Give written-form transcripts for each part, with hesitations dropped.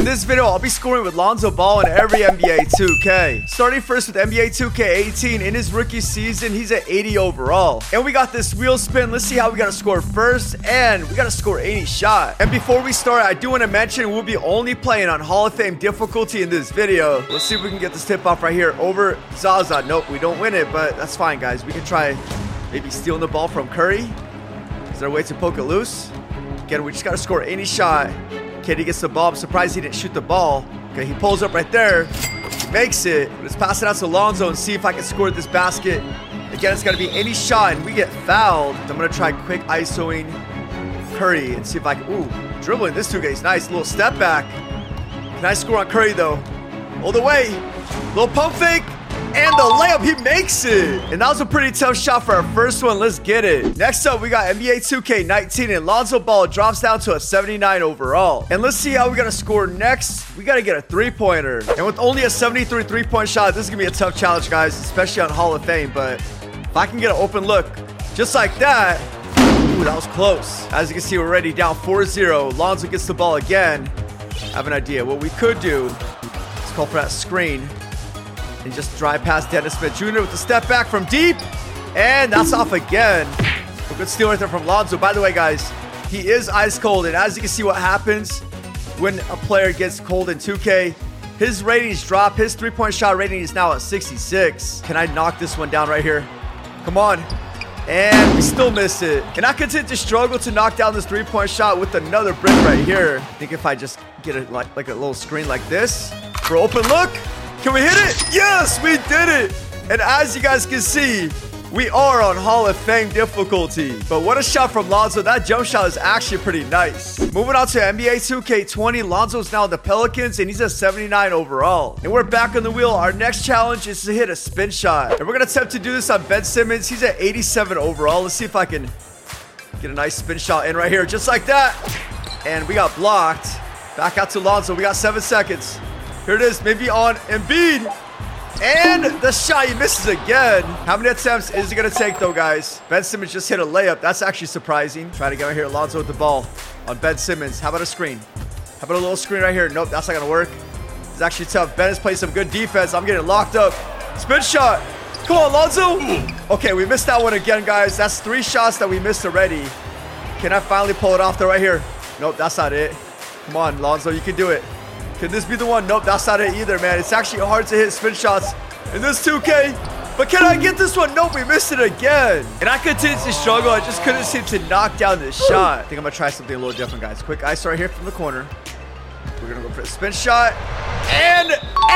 this video, I'll be scoring with Lonzo Ball in every NBA 2K. Starting first with NBA 2K18. In his rookie season, he's at 80 overall. And we got this wheel spin. Let's see how we gotta score first. And we gotta score any shot. And before we start, I do want to mention we'll be only playing on Hall of Fame difficulty in this video. Let's see if we can get this tip off right here over Zaza. Nope, we don't win it, but that's fine, guys. We can try maybe stealing the ball from Curry. Is there a way to poke it loose? Again, we just gotta score any shot. KD gets the ball. I'm surprised he didn't shoot the ball. Okay, he pulls up right there. He makes it. Let's pass it out to Lonzo and see if I can score this basket. Again, it's got to be any shot, and we get fouled. I'm going to try quick ISOing Curry and see if I can... Ooh, dribbling this 2K is nice. Little step back. Can I score on Curry, though? All the way. Little pump fake. And the layup, he makes it. And that was a pretty tough shot for our first one. Let's get it. Next up, we got NBA 2K19, and Lonzo Ball drops down to a 79 overall. And let's see how we got to score next. We got to get a three-pointer. And with only a 73 three-point shot, this is going to be a tough challenge, guys, especially on Hall of Fame. But if I can get an open look just like that, ooh, that was close. As you can see, we're already down 4-0. Lonzo gets the ball again. I have an idea. What we could do is call for that screen. And just drive past Dennis Smith Jr. with the step back from deep. And that's off again. A good steal right there from Lonzo. By the way, guys, he is ice cold. And as you can see what happens when a player gets cold in 2K, his ratings drop. His three-point shot rating is now at 66. Can I knock this one down right here? Come on. And we still miss it. And I continue to struggle to knock down this three-point shot with another brick right here. I think if I just get it like a little screen like this for open look. Can we hit it? Yes, we did it. And as you guys can see, we are on Hall of Fame difficulty. But what a shot from Lonzo. That jump shot is actually pretty nice. Moving on to NBA 2K20. Lonzo's now in the Pelicans, and he's at 79 overall. And we're back on the wheel. Our next challenge is to hit a spin shot. And we're going to attempt to do this on Ben Simmons. He's at 87 overall. Let's see if I can get a nice spin shot in right here, just like that. And we got blocked. Back out to Lonzo. We got 7 seconds. Here it is, maybe on Embiid. And the shot, he misses again. How many attempts is it going to take, though, guys? Ben Simmons just hit a layup. That's actually surprising. Try to get right here. Lonzo with the ball on Ben Simmons. How about a screen? How about a little screen right here? Nope, that's not going to work. It's actually tough. Ben has played some good defense. I'm getting locked up. Spin shot. Come on, Lonzo. Okay, we missed that one again, guys. That's 3 shots that we missed already. Can I finally pull it off, though, right here? Nope, that's not it. Come on, Lonzo, you can do it. Can this be the one? Nope, that's not it either, man. It's actually hard to hit spin shots in this 2K. But can I get this one? Nope, we missed it again. And I continued to struggle. I just couldn't seem to knock down this shot. I think I'm going to try something a little different, guys. Quick ice right here from the corner. We're going to go for a spin shot. And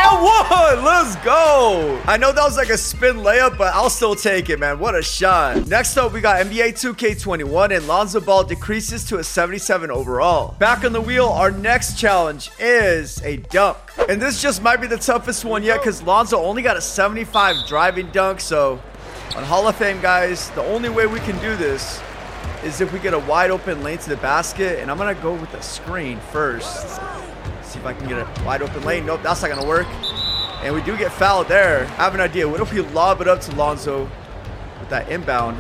one! Let's go! I know that was like a spin layup, but I'll still take it, man. What a shot. Next up, we got NBA 2K21, and Lonzo Ball decreases to a 77 overall. Back on the wheel, our next challenge is a dunk. And this just might be the toughest one yet because Lonzo only got a 75 driving dunk. So on Hall of Fame, guys, the only way we can do this is if we get a wide open lane to the basket. And I'm going to go with the screen first. See if I can get a wide open lane. Nope, that's not gonna work. And we do get fouled there. I have an idea. What if we lob it up to Lonzo with that inbound?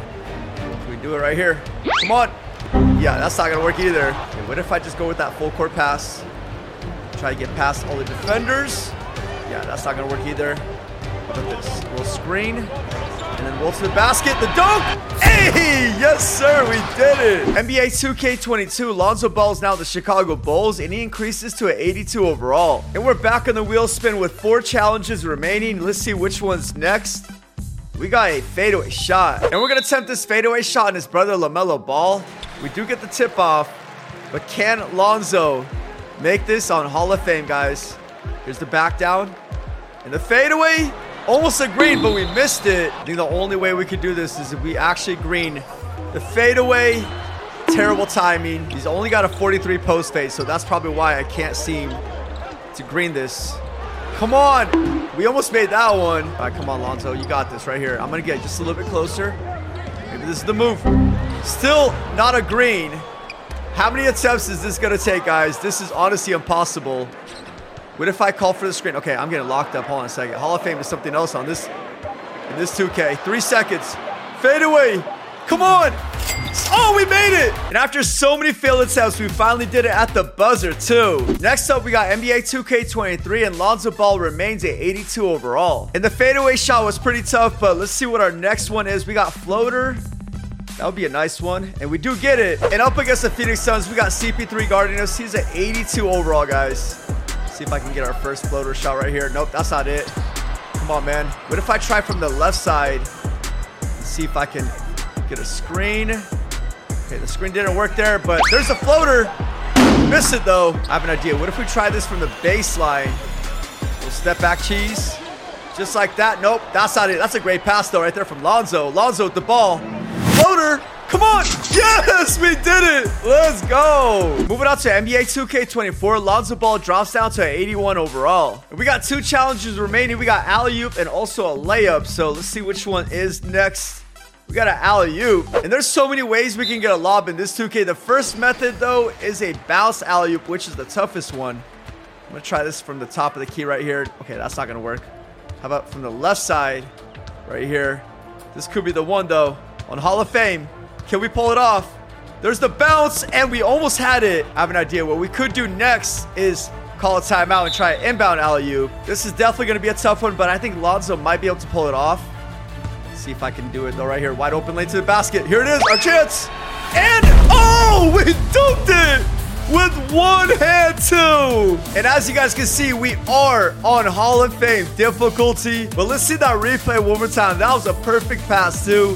We do it right here. Come on. Yeah, that's not gonna work either. Okay, what if I just go with that full court pass? Try to get past all the defenders. Yeah, that's not gonna work either. How about this? Little screen. And then roll to the basket. The dunk! Hey! Yes, sir! We did it! NBA 2K22. Lonzo Ball is now the Chicago Bulls, and he increases to an 82 overall. And we're back on the wheel spin with 4 challenges remaining. Let's see which one's next. We got a fadeaway shot. And we're going to attempt this fadeaway shot on his brother LaMelo Ball. We do get the tip off. But can Lonzo make this on Hall of Fame, guys? Here's the back down. And the fadeaway. Almost a green, but we missed it. I think the only way we could do this is if we actually green the fadeaway. Terrible timing. He's only got a 43 post fade, so that's probably why I can't seem to green this. Come on. We almost made that one. All right, come on, Lonzo. You got this right here. I'm going to get just a little bit closer. Maybe this is the move. Still not a green. How many attempts is this going to take, guys? This is honestly impossible. What if I call for the screen? Okay, I'm getting locked up. Hold on a second. Hall of Fame is something else on this in this 2K. 3 seconds. Fade away. Come on. Oh, we made it! And after so many failed attempts, we finally did it at the buzzer, too. Next up, we got NBA 2K23, and Lonzo Ball remains at 82 overall. And the fadeaway shot was pretty tough, but let's see what our next one is. We got floater. That would be a nice one. And we do get it. And up against the Phoenix Suns, we got CP3 guarding us. He's at 82 overall, guys. See if I can get our first floater shot right here. Nope, that's not it. Come on, man. What if I try from the left side? Let's see if I can get a screen. Okay, the screen didn't work there, but there's a floater. Miss it, though. I have an idea. What if we try this from the baseline? Little step back cheese. Just like that. Nope, that's not it. That's a great pass, though, right there from Lonzo. Lonzo with the ball. Floater. Come on. Yes, we did it. Let's go. Moving on to NBA 2K24, Lonzo Ball drops down to 81 overall. And we got 2 challenges remaining. We got alley-oop and also a layup. So let's see which one is next. We got an alley-oop. And there's so many ways we can get a lob in this 2K. The first method, though, is a bounce alley-oop, which is the toughest one. I'm going to try this from the top of the key right here. Okay, that's not going to work. How about from the left side right here? This could be the one, though. On Hall of Fame. Can we pull it off? There's the bounce, and we almost had it. I have an idea. What we could do next is call a timeout and try an inbound alley-oop. This is definitely going to be a tough one, but I think Lonzo might be able to pull it off. Let's see if I can do it, though, right here. Wide open lane to the basket. Here it is, our chance. And, oh, we dunked it with one hand, too. And as you guys can see, we are on Hall of Fame difficulty. But let's see that replay one more time. That was a perfect pass, too.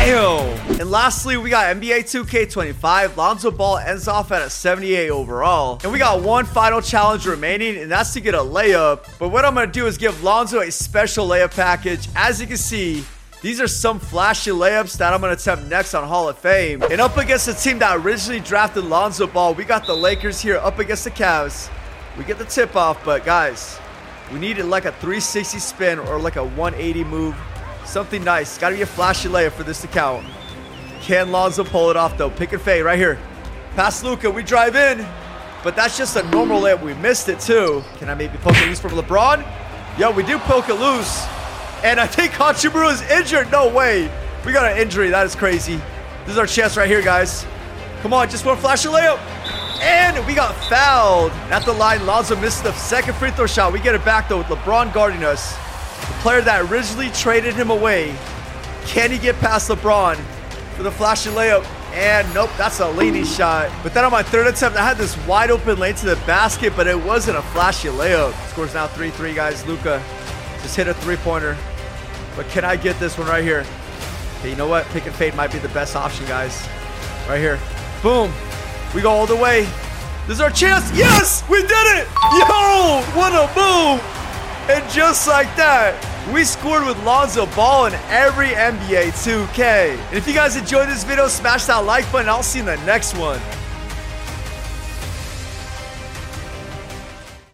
And lastly, we got NBA 2K25. Lonzo Ball ends off at a 78 overall. And we got one final challenge remaining, and that's to get a layup. But what I'm going to do is give Lonzo a special layup package. As you can see, these are some flashy layups that I'm going to attempt next on Hall of Fame. And up against the team that originally drafted Lonzo Ball, we got the Lakers here up against the Cavs. We get the tip off, but guys, we needed like a 360 spin or like a 180 move. Something nice. Got to be a flashy layup for this to count. Can Lonzo pull it off, though? Pick and fade right here. Pass Luka. We drive in. But that's just a normal layup. We missed it, too. Can I maybe poke it loose from LeBron? Yeah, we do poke it loose. And I think Hachimura is injured. No way. We got an injury. That is crazy. This is our chance right here, guys. Come on. Just one flashy layup. And we got fouled. At the line, Lonzo missed the second free throw shot. We get it back, though, with LeBron guarding us. The player that originally traded him away. Can he get past LeBron for the flashy layup? And nope, that's a leaning shot. But then on my third attempt, I had this wide open lane to the basket, but it wasn't a flashy layup. Scores now 3-3, guys. Luka just hit a three-pointer. But can I get this one right here? Okay, you know what? Pick and fade might be the best option, guys. Right here. Boom. We go all the way. This is our chance. Yes! We did it! Yo! What a move! And just like that, we scored with Lonzo Ball in every NBA 2K. And if you guys enjoyed this video, smash that like button. I'll see you in the next one.